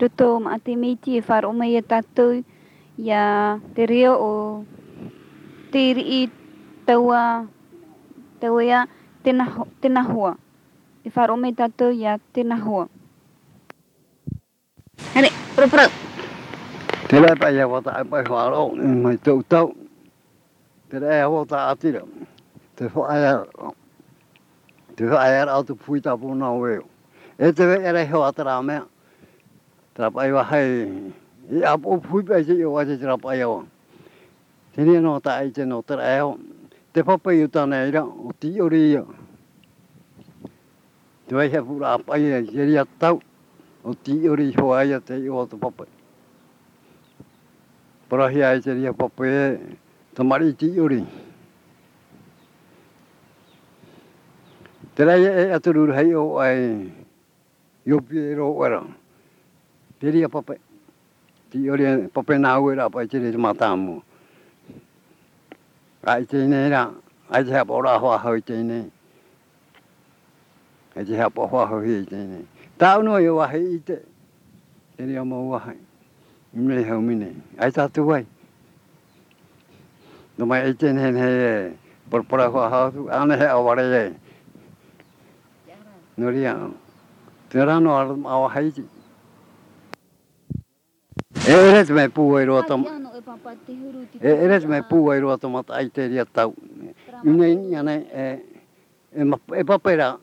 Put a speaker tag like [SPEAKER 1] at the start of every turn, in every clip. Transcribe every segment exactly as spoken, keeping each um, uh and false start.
[SPEAKER 1] Roto maate meiti e whare o mai a tātou ia te reo o te iri i taua, taua ia tēnā, tēnā hoa. E whare o mai tātou ia tēnā hoa. Hane, pro pro.
[SPEAKER 2] Te rai pa ia wata ai pai wharo, mai tau tau. Te rai wata atira. Te whaia, te whaia au te pui tapu nā weo. E te wei ere heo atara mea. Te rapa iwa hei, i apu pui pai te iwa te rapa iwa. Te nia no ta ai te no te rai te papa i utana ira, o ti ori ia. Te wei he pura apai e jeria tau, o ti ori hoa ia te iwa te papa. Parahi ai te ria papa e, te mari ti ori. Te rai e atururu hei o ai, iopi e ro wera. Te ria papa, ti ori papa nā uera apai te ria matamu. Ai te nei ra, ai te hapa ora hoa hau te nei. Ai te hapa hoa hau hei te nei. Tā unua i wahi i te, te ria mau wahi. Mne hau mine, ai tātu wai. No mai ai te nei hei e, porpora hoa hau tu, ane he aware e. No ria, te rano awa hei ti. E ere te me pūai roa tam. E ere te me pūai roa tamata ai te ria tau. Ine ni ane e, e, e papai ra.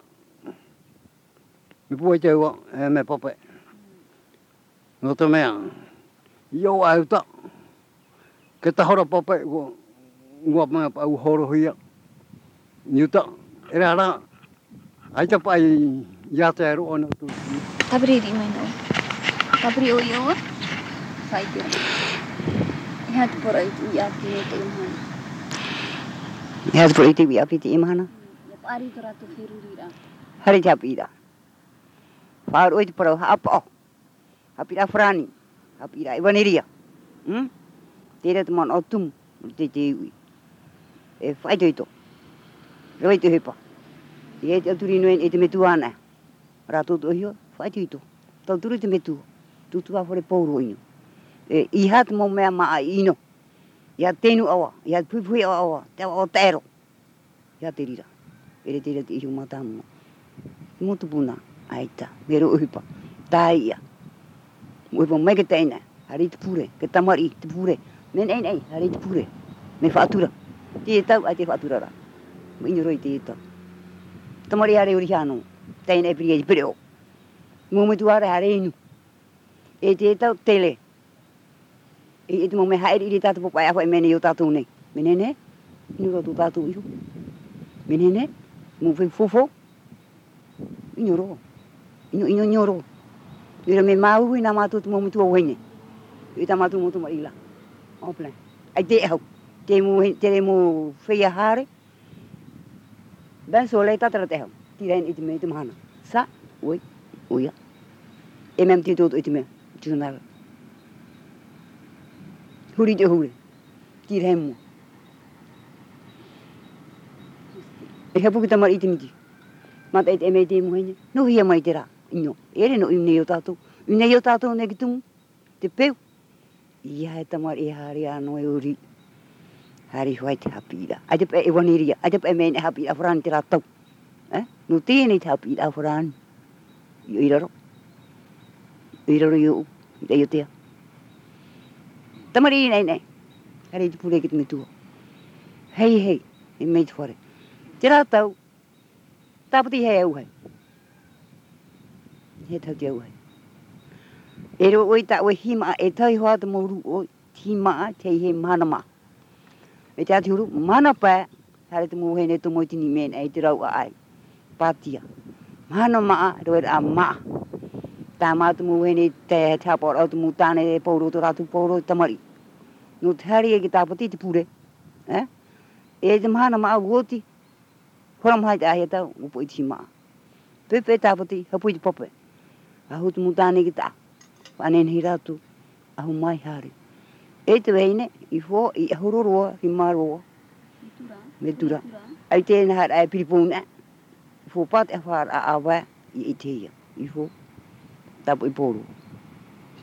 [SPEAKER 2] Me pūai te ua, e me papai. No te mea, iau au ta. Ke tahora papai, ua, ua mea pa au horo hia. Niu ta, ere ara, ai ta pai ia te aero ana tu.
[SPEAKER 1] Tabri ri mai no. Tabri o iau. Sai te. Ia te pora i te ia te te imahana.
[SPEAKER 3] Ia te pora i te ia te imahana.
[SPEAKER 1] Ia pari to rato whirurira.
[SPEAKER 3] Hari te apira. Wharu oi te pora hapa o. Hapira whrani. Hapira iwaniria. Hmm? Tere te man o tumu. Te te iwi. E whaito ito. Roi te hepa. E te aturi noen e te metu ana. Rato to hio. Whaito ito. Tau turu te metu. Tutua whare pauro ino. E iha te mo mea maa ino. Ia tenu awa. Ia puipui awa awa. Te awa o tero. Ia te rira. Ere te rira te ihu matamu. Motu puna. Aita. Mero uhipa. Tā ia. Uhipa mai ke teina. Hari te pure. Ke tamari te pure. Men ein ei. Hari te pure. Me whaatura. Te e tau ai te whaatura ra. Ma ino roi te e tau. Tamari hare uri hano. Teina e piri e pere o. Mometu hare hare inu. E te e tau tele. E te mo me haere i tātou popai a whae mene i o tātou nei. Mene ne? Inu rau tō tātou iho. Mene ne? Mo whai fofo. Ino ro. Ino ino ino ro. Ira me mau i nā mātou te momitu au hene. I tā mātou motu marila. O plan. Ai te hau. Te mo te mo whaia hare. Ben so le tātara te hau. Tirain i te me te mahana. Sa. Oi. Oia. E mem te tōtu i te mea. Tūnara. Huri te hure. Tirain mo. E hapu ki tamar i te miti. Mata e te eme te muhene. No hia mai te rā. Ino. Ere no imne o tātou. Imne o tātou ne ki tumu. Te peu. Ia e tamar e hari anō e uri. Hari huai te hapira. Ai te pe e waniria. Ai te pe e mene hapira wharani te rātau. Eh? No tēnei te hapira wharani. I iraro. I iraro i o. I te iotea. Tamari nei nei. Hari te pure ki te metua. Hei hei. E mei te whare. Te rātau. Tāpati hei au hei. He tau te au hei. E ro oi ta oi hima e tai hoa te moru o hima te he mana ma. E te ati huru mana pa hare te mo hene to mo tini men e te rau ai. Patia. Mana ma ro a ma. Tā mā te mo hene te tapor au te mo tane e pauro to ratu pauro tamari. No te hari e ki tāpati te pure. Eh? E te mana ma au oti. Horam hai te ahi tau upo i te hima. Pepe tāpati hapui te pope. Ahu te mo tane ki tā. Panen hi ratu, ahu mai hare. E te weine, i fo, i ahuroroa, hi maroa. Metura. Ai tēnā hara ai piripuna. I fo pat e whara a awa i i teia. I fo, tapu i poro.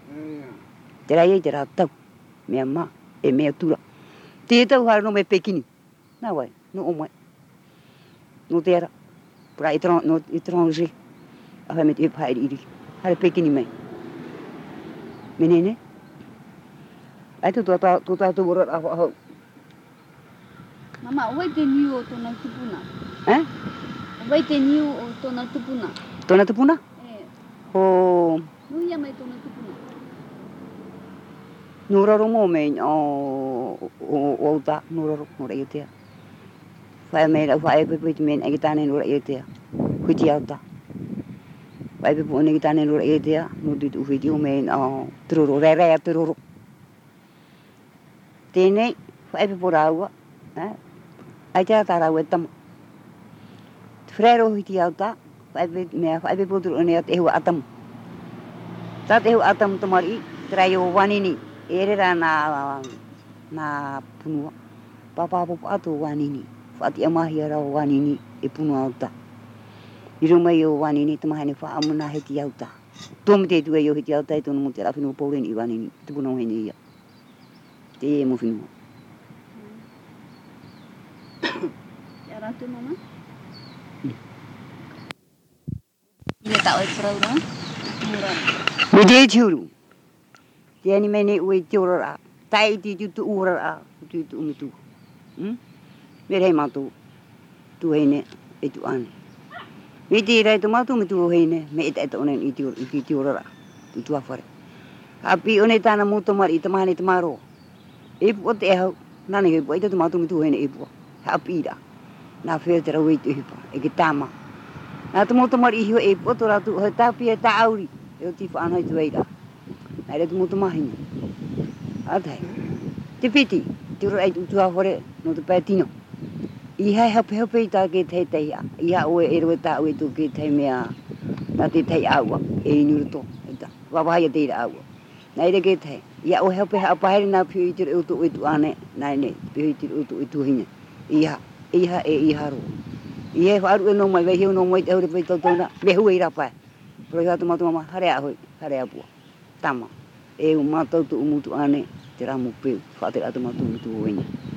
[SPEAKER 3] Te rai e te rā tau. Mea mā, e mea tura. Te tau hara no me pekini. Nā wai, no o mai. No te ara. Pura e tron, no e tron ri. Ahai me te e pae iri. Hara pekini mai. Menene? Ai tu tu tu tu tu ora aho aho.
[SPEAKER 1] Mama, oi te niu o tōna tupuna.
[SPEAKER 3] Eh?
[SPEAKER 1] Oi te niu o tōna tupuna.
[SPEAKER 3] Tōna tupuna?
[SPEAKER 1] E.
[SPEAKER 3] Ho
[SPEAKER 1] Nui ia mai tōna tupuna.
[SPEAKER 3] nuraro mo me o o o ta nuraro no re te. Fai me ra fai pe pe me ai tane no re te. Kuti auta. Fai pe po ne tane no re te no tu tu video me o truro re re truro. Tene fai pe po raua. Eh? Ai ta ta raua tam. Frero kuti auta. Fai pe me fai pe po truro ne te hu atam. Ta te hu atam tomari traio wanini. Ere ra na na punua. Papa papa atu wanini. Fati amahi ara wanini e punua auta. Iro mai o wanini te mahane fa amuna heti auta. Tom te tu e yo heti auta e tonu mo te ra finu polen i wanini. Te punua hene ia. Te e mo finu.
[SPEAKER 1] Ya ratu mama. Ia ta oi praura. Mura.
[SPEAKER 3] Me te churu. Te ani mene ue te ora. Tai te tu tu ora. Tu tu umitu. Hm? Me rei matu. Tu hene e tu ane. Me te rei tu matu me tu hene. Me eta eta onen i te ora. I te ora. Tu tu afare. Hapi one tana moto mari i te mahane te maro. E po te hau. Nane he po eta tu matu me tu hene e po. Hapi ira. Nā whea te rau e te hipa. E ke tāma. Nā te moto mari i hio e po to ratu. Hoi tāpia e tā auri. E o tifa anai tu eira. Nā re tu moto mahina. Atai. Te piti. Te ora e tu tu afare. No te pētino. I hai hape hape i tā ke te te ia. I ha oe e roe tā oe tu ke te mea. Nā te te aua. E inuruto. E ta. Wawahai a te ira aua. Nā ere ke te. I ha oe hape hapahere nā pio i te reo tu e tu ane. Nā ne. Pio i te reo tu e tu hina. I ha. I ha e i haro. I he whaaru e no mai. Wei heo no mai te haure pei tau tōna. Me hui i rapai. Pero i hatu matu mama. Hare a hoi. Hare a pua. Tama. E o mātou tu umutu ane. Te ramu peu. Whaate atu matu umutu o wenga.